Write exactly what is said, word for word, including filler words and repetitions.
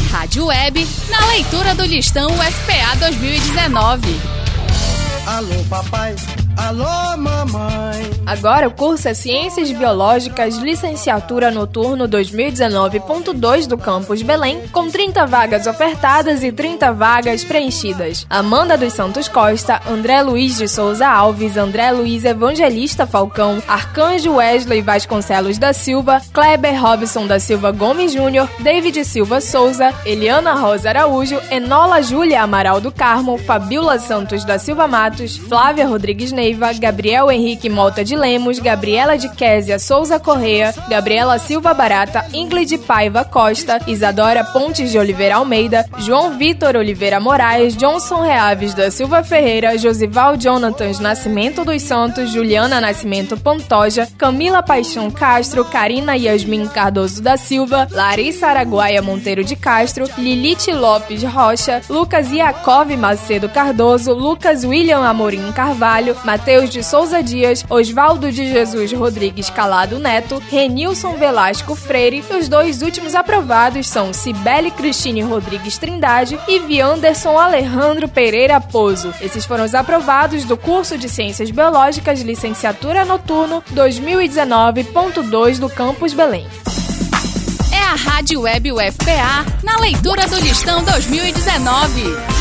Rádio Web, na leitura do listão U F P A dois mil e dezenove. Alô, papai. Alô, mamãe. Agora o curso é Ciências Biológicas, Licenciatura Noturno dois mil e dezenove ponto dois do Campus Belém, com trinta vagas ofertadas e trinta vagas preenchidas. Amanda dos Santos Costa, André Luiz de Souza Alves, André Luiz Evangelista Falcão, Arcanjo Wesley Vasconcelos da Silva, Kleber Robson da Silva Gomes Júnior, David Silva Souza, Eliana Rosa Araújo, Enola Júlia Amaral do Carmo, Fabiola Santos da Silva Matos, Flávia Rodrigues Neiva, Gabriel Henrique Mota de Lemos, Gabriela de Késia Souza Correa, Gabriela Silva Barata, Ingrid Paiva Costa, Isadora Pontes de Oliveira Almeida, João Vitor Oliveira Moraes, Johnson Reaves da Silva Ferreira, Josival Jonatas Nascimento dos Santos, Juliana Nascimento Pantoja, Camila Paixão Castro, Karina Yasmin Cardoso da Silva, Larissa Araguaia Monteiro de Castro, Lilite Lopes Rocha, Lucas Iacov Macedo Cardoso, Lucas William Amorim Carvalho, Mateus de Souza Dias, Osvaldo de Jesus Rodrigues Calado Neto, Renilson Velasco Freire, e os dois últimos aprovados são Cibele Cristine Rodrigues Trindade e Vianderson Alejandro Pereira Pozo. Esses foram os aprovados do curso de Ciências Biológicas Licenciatura Noturno dois mil e dezenove ponto dois do Campus Belém. É a Rádio Web U F P A, na leitura do listão dois mil e dezenove.